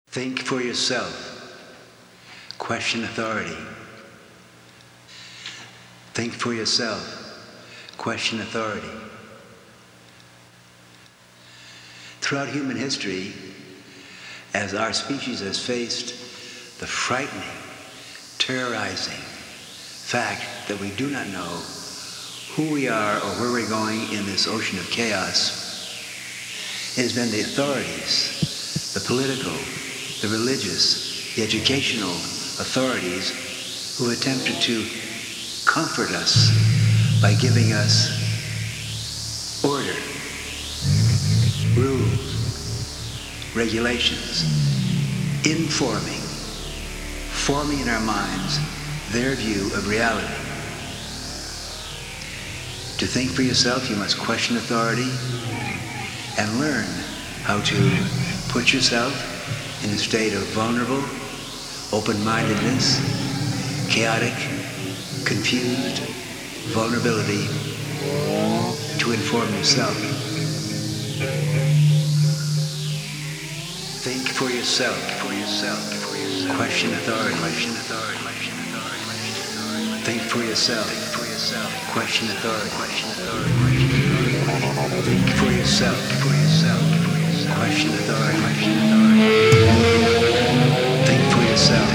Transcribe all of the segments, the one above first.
Think for yourself. Question authority. Think for yourself. Question authority. Throughout human history, as our species has faced the frightening, terrorizing fact that we do not know who we are or where we're going in this ocean of chaos, it has been the authorities, the political, the religious, the educational authorities who attempted to comfort us by giving us order, rules, regulations, forming in our minds their view of reality. To think for yourself, you must question authority and learn how to put yourself in a state of vulnerable, open-mindedness, chaotic, confused vulnerability to inform yourself. Think for yourself, question authority, think for yourself, question authority, think for yourself, question authority, think for yourself,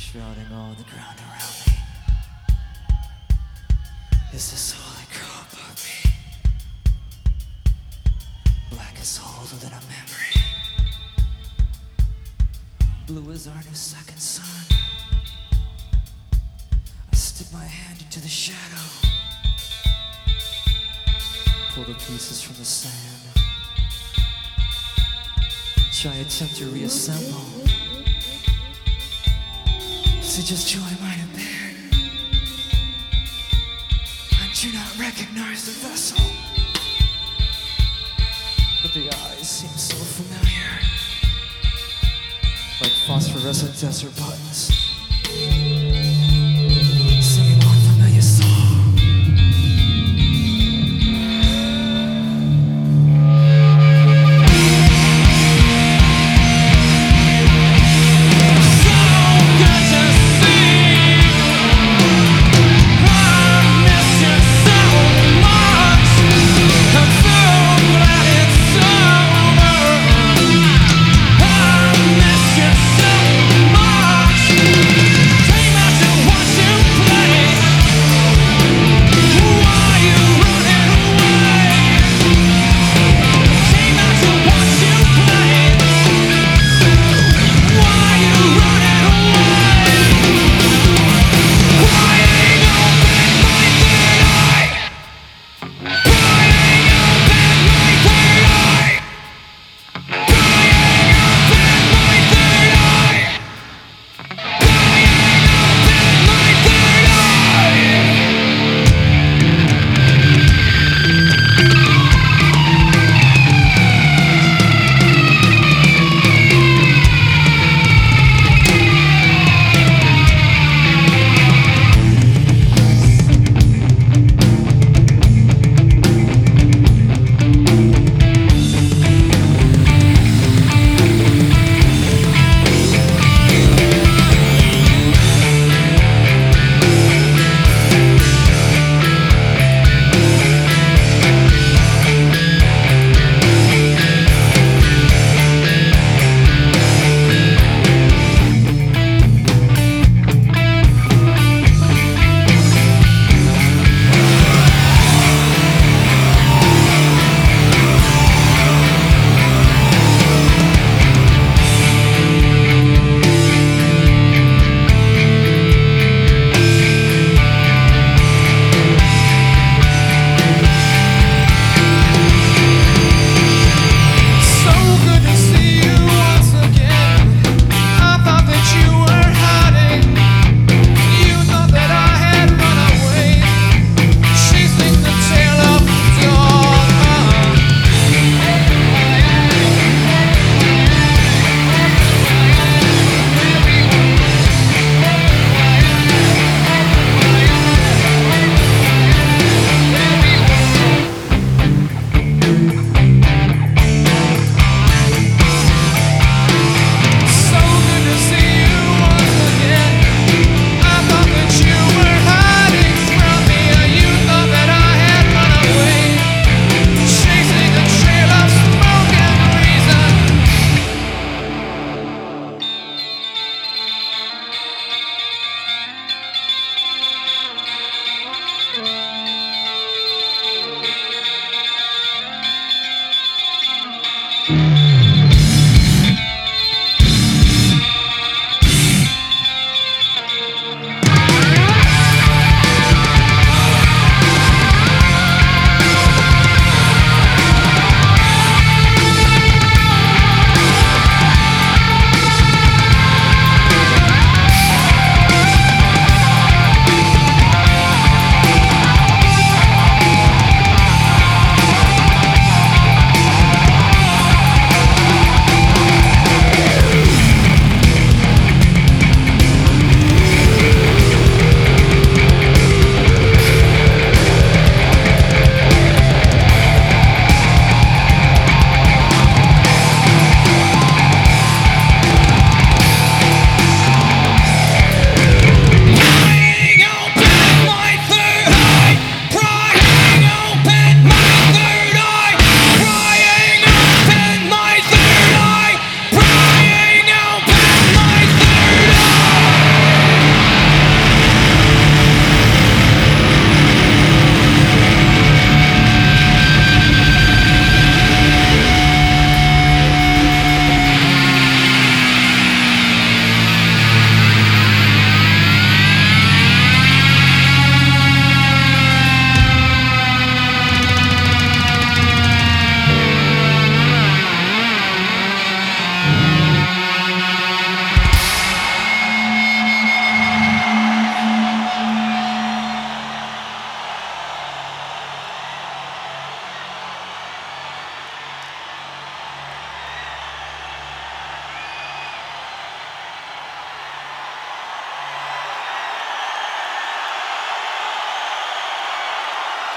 shrouding all the ground around me. Is this all I grow above me? Black is older than a memory. Blue is our new second sun. I stick my hand into the shadow, pull the pieces from the sand, try attempt to reassemble. Is it just who I might have been? I do not recognize the vessel, but the eyes seem so familiar, like phosphorescent desert buttons.